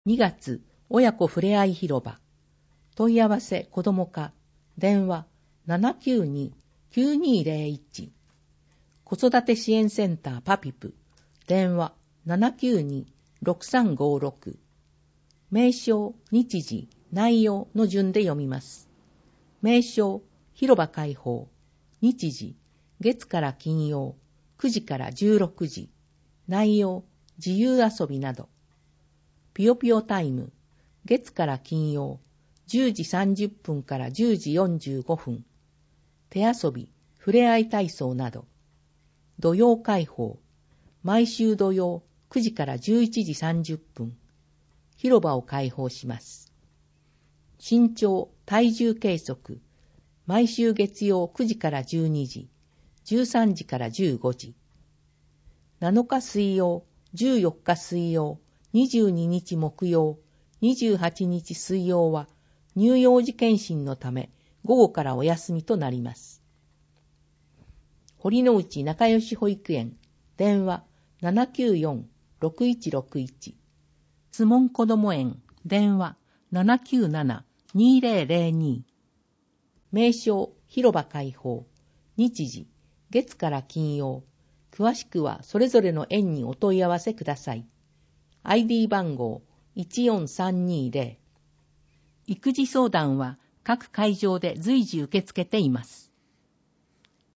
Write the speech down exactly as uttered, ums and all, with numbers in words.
にがつ、親子ふれあい広場。問い合わせ子ども課。電話 ななきゅうに きゅうにーぜろいち。子育て支援センターパピプ。電話 ななきゅうに ろくさんごろく。名称、日時、内容の順で読みます。名称、広場開放。日時、月から金曜、くじからじゅうろくじ。内容、自由遊びなど。ぴよぴよタイム、月から金曜、じゅうじさんじゅっぷんからじゅうじよんじゅうごふん。手遊び、ふれあい体操など。土曜開放、毎週土曜くじからじゅういちじさんじゅっぷん。広場を開放します。身長、体重計測、毎週月曜くじからじゅうにじ、じゅうさんじからじゅうごじ。なのか水曜、じゅうよっか水曜、にじゅうににち木曜、にじゅうはちにち水曜は乳幼児検診のため午後からお休みとなります。堀之内仲良し保育園、電話 ななきゅうよん ろくいちろくいち。津門こども園、電話 ななきゅうなな にーぜろぜろに。名称、広場開放。日時、月から金曜。詳しくはそれぞれの園にお問い合わせください。アイディー 番号いちよんさんにーぜろ。育児相談は各会場で随時受け付けています。